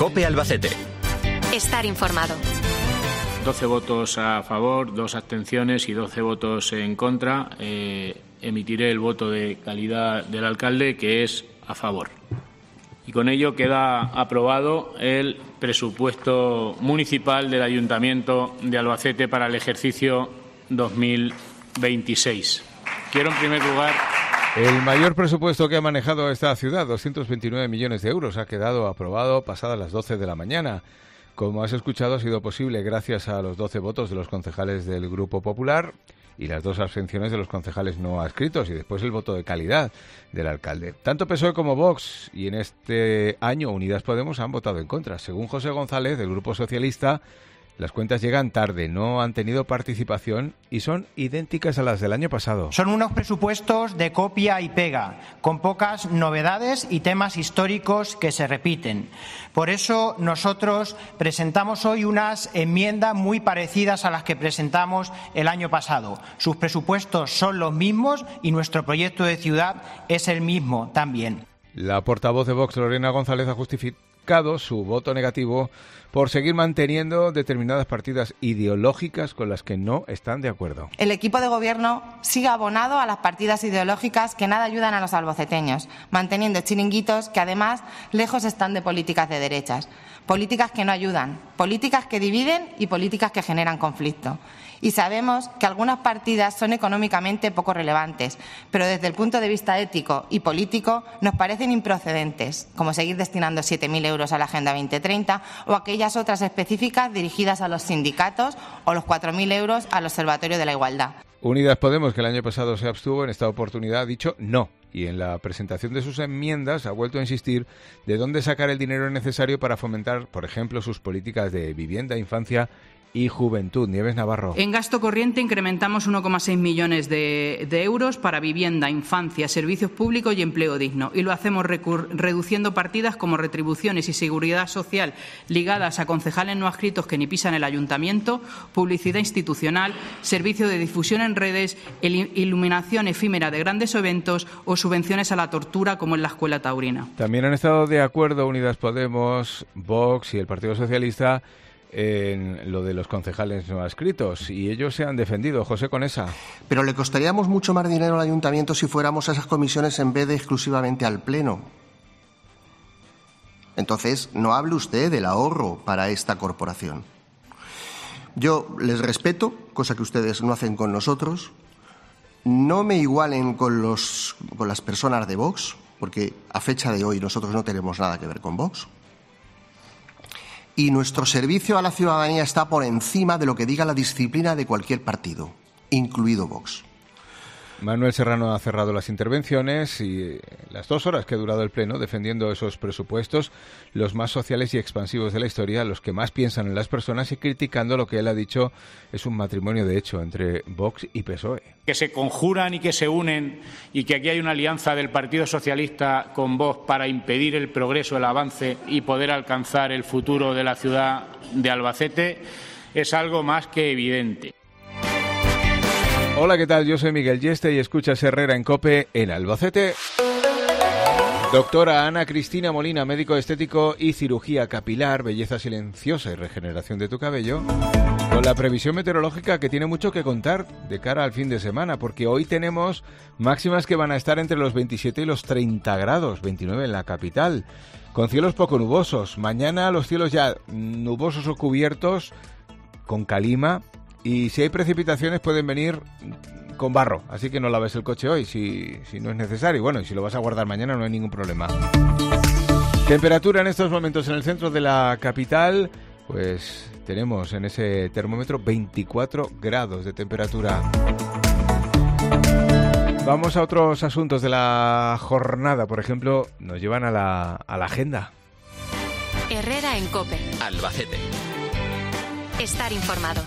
COPE Albacete. Estar informado. 12 votos a favor, 2 abstenciones y 12 votos en contra. Emitiré el voto de calidad del alcalde, que es a favor. Y con ello queda aprobado el presupuesto municipal del Ayuntamiento de Albacete para el ejercicio 2026. Quiero, en primer lugar... El mayor presupuesto que ha manejado esta ciudad, 229 millones de euros, ha quedado aprobado pasadas las 12 de la mañana. Como has escuchado, ha sido posible gracias a los 12 votos de los concejales del Grupo Popular y las 2 abstenciones de los concejales no adscritos, y después el voto de calidad del alcalde. Tanto PSOE como Vox, y en este año Unidas Podemos, han votado en contra. Según José González, del Grupo Socialista, las cuentas llegan tarde, no han tenido participación y son idénticas a las del año pasado. Son unos presupuestos de copia y pega, con pocas novedades y temas históricos que se repiten. Por eso nosotros presentamos hoy unas enmiendas muy parecidas a las que presentamos el año pasado. Sus presupuestos son los mismos y nuestro proyecto de ciudad es el mismo también. La portavoz de Vox, Lorena González, ha justificado su voto negativo por seguir manteniendo determinadas partidas ideológicas con las que no están de acuerdo. El equipo de gobierno sigue abonado a las partidas ideológicas que nada ayudan a los albaceteños, manteniendo chiringuitos que además lejos están de políticas de derechas. Políticas que no ayudan, políticas que dividen y políticas que generan conflicto. Y sabemos que algunas partidas son económicamente poco relevantes, pero desde el punto de vista ético y político nos parecen improcedentes, como seguir destinando 7.000 euros a la Agenda 2030 o aquellas otras específicas dirigidas a los sindicatos o los 4.000 euros al Observatorio de la Igualdad. Unidas Podemos, que el año pasado se abstuvo, en esta oportunidad ha dicho no. Y en la presentación de sus enmiendas ha vuelto a insistir de dónde sacar el dinero necesario para fomentar, por ejemplo, sus políticas de vivienda, infancia y juventud. Nieves Navarro. En gasto corriente incrementamos 1,6 millones de euros para vivienda, infancia, servicios públicos y empleo digno. Y lo hacemos reduciendo partidas como retribuciones y seguridad social ligadas a concejales no adscritos que ni pisan el ayuntamiento, publicidad institucional, servicio de difusión en redes, iluminación efímera de grandes eventos o subvenciones a la tortura como en la Escuela Taurina. También han estado de acuerdo Unidas Podemos, Vox y el Partido Socialista en lo de los concejales no adscritos, y ellos se han defendido. José Conesa. Pero le costaríamos mucho más dinero al ayuntamiento si fuéramos a esas comisiones en vez de exclusivamente al pleno. Entonces, no hable usted del ahorro para esta corporación. Yo les respeto, cosa que ustedes no hacen con nosotros. No me igualen con las personas de Vox, porque a fecha de hoy nosotros no tenemos nada que ver con Vox. Y nuestro servicio a la ciudadanía está por encima de lo que diga la disciplina de cualquier partido, incluido Vox. Manuel Serrano ha cerrado las intervenciones y las 2 horas que ha durado el pleno defendiendo esos presupuestos, los más sociales y expansivos de la historia, los que más piensan en las personas, y criticando lo que él ha dicho es un matrimonio de hecho entre Vox y PSOE. Que se conjuran y que se unen, y que aquí hay una alianza del Partido Socialista con Vox para impedir el progreso, el avance y poder alcanzar el futuro de la ciudad de Albacete, es algo más que evidente. Hola, ¿qué tal? Yo soy Miguel Yeste y escuchas Herrera en COPE en Albacete. Doctora Ana Cristina Molina, médico estético y cirugía capilar, belleza silenciosa y regeneración de tu cabello, con la previsión meteorológica que tiene mucho que contar de cara al fin de semana, porque hoy tenemos máximas que van a estar entre los 27 y los 30 grados, 29 en la capital, con cielos poco nubosos. Mañana los cielos ya nubosos o cubiertos con calima, y si hay precipitaciones pueden venir con barro, así que no laves el coche hoy si no es necesario. Bueno, y si lo vas a guardar mañana no hay ningún problema. Temperatura en estos momentos en el centro de la capital, pues tenemos en ese termómetro 24 grados de temperatura. Vamos a otros asuntos de la jornada, por ejemplo, nos llevan a la agenda. Herrera en COPE. Albacete. Estar informado.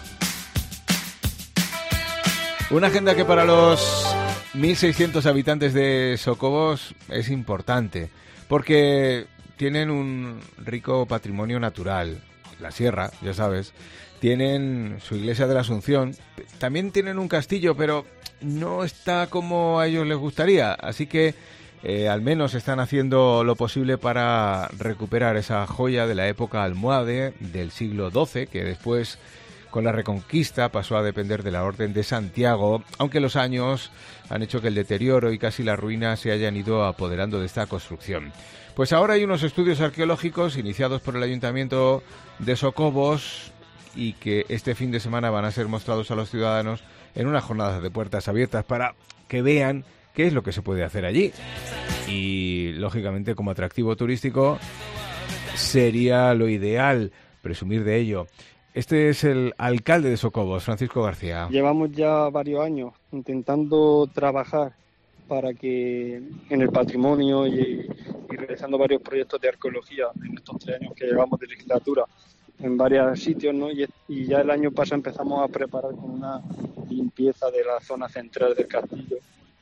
Una agenda que para los 1.600 habitantes de Socobos es importante, porque tienen un rico patrimonio natural. La sierra, ya sabes, tienen su iglesia de la Asunción, también tienen un castillo, pero no está como a ellos les gustaría, así que al menos están haciendo lo posible para recuperar esa joya de la época almohade del siglo XII, que después, con la Reconquista, pasó a depender de la Orden de Santiago, aunque los años han hecho que el deterioro y casi la ruina se hayan ido apoderando de esta construcción. Pues ahora hay unos estudios arqueológicos iniciados por el Ayuntamiento de Socobos y que este fin de semana van a ser mostrados a los ciudadanos en unas jornadas de puertas abiertas para que vean qué es lo que se puede hacer allí. Y, lógicamente, como atractivo turístico, sería lo ideal presumir de ello. Este es el alcalde de Socobos, Francisco García. Llevamos ya varios años intentando trabajar para que en el patrimonio y realizando varios proyectos de arqueología en estos 3 años que llevamos de legislatura en varios sitios, ¿no? Y ya el año pasado empezamos a preparar con una limpieza de la zona central del castillo,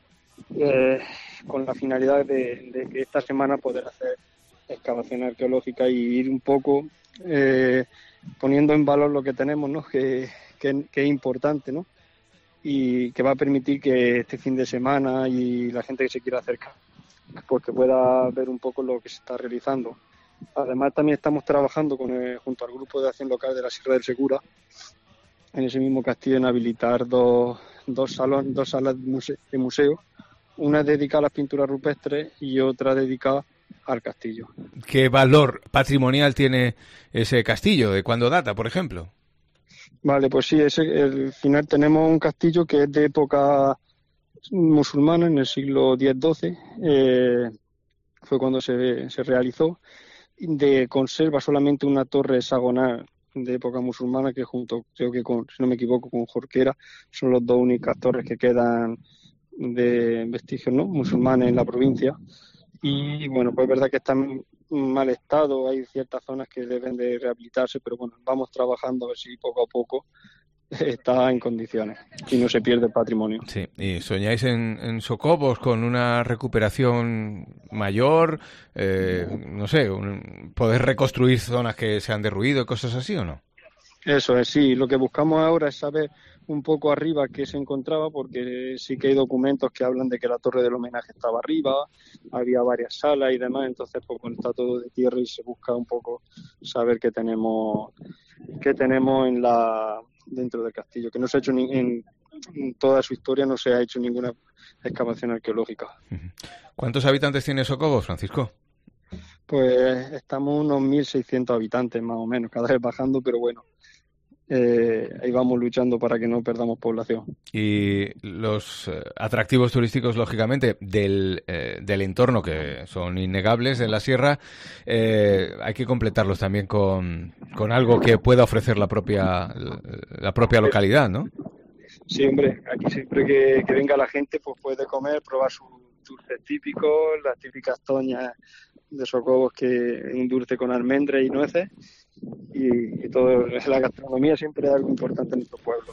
con la finalidad de que esta semana poder hacer excavación arqueológica y ir un poco poniendo en valor lo que tenemos, ¿no? Que es importante, ¿no? Y que va a permitir que este fin de semana y la gente que se quiera acercar pues que pueda ver un poco lo que se está realizando. Además, también estamos trabajando junto al Grupo de Acción Local de la Sierra del Segura, en ese mismo castillo, en habilitar dos salas de museo, una dedicada a las pinturas rupestres y otra dedicada al castillo. ¿Qué valor patrimonial tiene ese castillo? ¿De cuándo data, por ejemplo? Vale, pues sí, al final tenemos un castillo que es de época musulmana, en el siglo X-XII, fue cuando se realizó. Conserva solamente una torre hexagonal de época musulmana que creo que si no me equivoco, con Jorquera, son las 2 únicas torres que quedan de vestigios, ¿no?, musulmanes en la provincia. Y bueno, pues es verdad que están en mal estado, hay ciertas zonas que deben de rehabilitarse, pero bueno, vamos trabajando a ver si poco a poco está en condiciones y no se pierde el patrimonio. Sí, y soñáis en Socobos con una recuperación mayor, no sé, poder reconstruir zonas que se han derruido, cosas así, ¿o no? Eso es, sí. Lo que buscamos ahora es saber un poco arriba qué se encontraba, porque sí que hay documentos que hablan de que la torre del homenaje estaba arriba, había varias salas y demás, entonces pues bueno, está todo de tierra y se busca un poco saber qué tenemos dentro del castillo, que no se ha hecho en toda su historia, no se ha hecho ninguna excavación arqueológica. ¿Cuántos habitantes tiene Socobos, Francisco? Pues estamos unos 1.600 habitantes más o menos, cada vez bajando, pero bueno, ahí vamos luchando para que no perdamos población. Y los atractivos turísticos, lógicamente, del entorno, que son innegables en la sierra, hay que completarlos también con algo que pueda ofrecer la propia localidad, ¿no? Sí, hombre, aquí siempre que venga la gente pues puede comer, probar sus dulces típicos, las típicas toñas de Socobos, que es un dulce con almendras y nueces, y todo. La gastronomía siempre es algo importante en nuestro pueblo.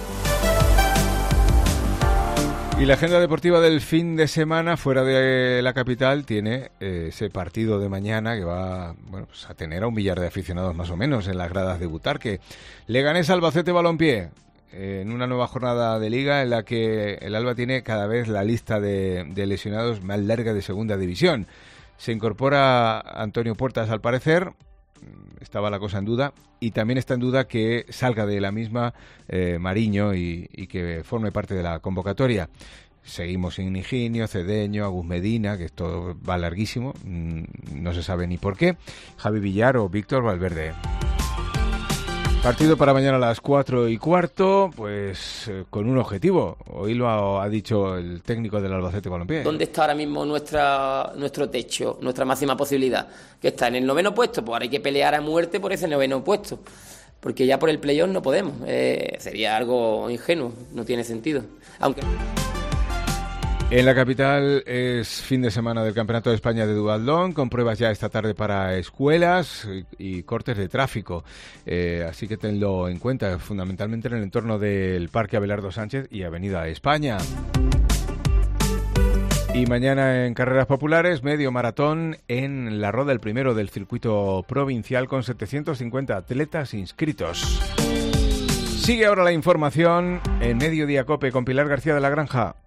Y la agenda deportiva del fin de semana fuera de la capital tiene ese partido de mañana que va, bueno, pues a tener a 1 millar de aficionados más o menos en las gradas de Butarque. Leganés Albacete Balompié, en una nueva jornada de liga en la que el Alba tiene cada vez la lista de lesionados más larga de segunda división. Se incorpora Antonio Puertas, al parecer, estaba la cosa en duda, y también está en duda que salga de la misma Mariño y que forme parte de la convocatoria. Seguimos sin Higinio, Cedeño, Agus Medina, que esto va larguísimo, no se sabe ni por qué, Javi Villar o Víctor Valverde. Partido para mañana a las 4:15, pues con un objetivo. Hoy lo ha dicho el técnico del Albacete Balompié. ¿Dónde está ahora mismo nuestro techo, nuestra máxima posibilidad? Que está en el 9º puesto, pues ahora hay que pelear a muerte por ese 9º puesto. Porque ya por el playoff no podemos. Sería algo ingenuo, no tiene sentido. Aunque... En la capital es fin de semana del Campeonato de España de duatlón, con pruebas ya esta tarde para escuelas y cortes de tráfico. Así que tenlo en cuenta, fundamentalmente en el entorno del Parque Abelardo Sánchez y Avenida España. Y mañana en carreras populares, medio maratón en La Roda, el primero del circuito provincial, con 750 atletas inscritos. Sigue ahora la información en Mediodía Cope con Pilar García de la Granja.